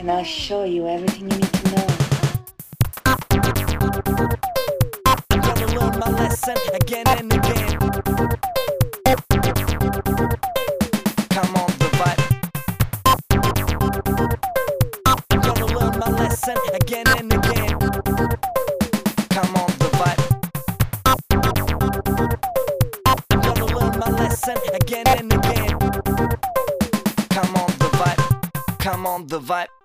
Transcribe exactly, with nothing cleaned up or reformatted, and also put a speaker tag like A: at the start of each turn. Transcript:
A: and I'll show you everything you need to know.
B: I'm gonna learn my lesson again and again. Come on, the vibe. I'm gonna learn my lesson again and again. Come on, the vibe. I'm gonna learn my lesson again and again. Come on, the vibe. Come on, the vibe.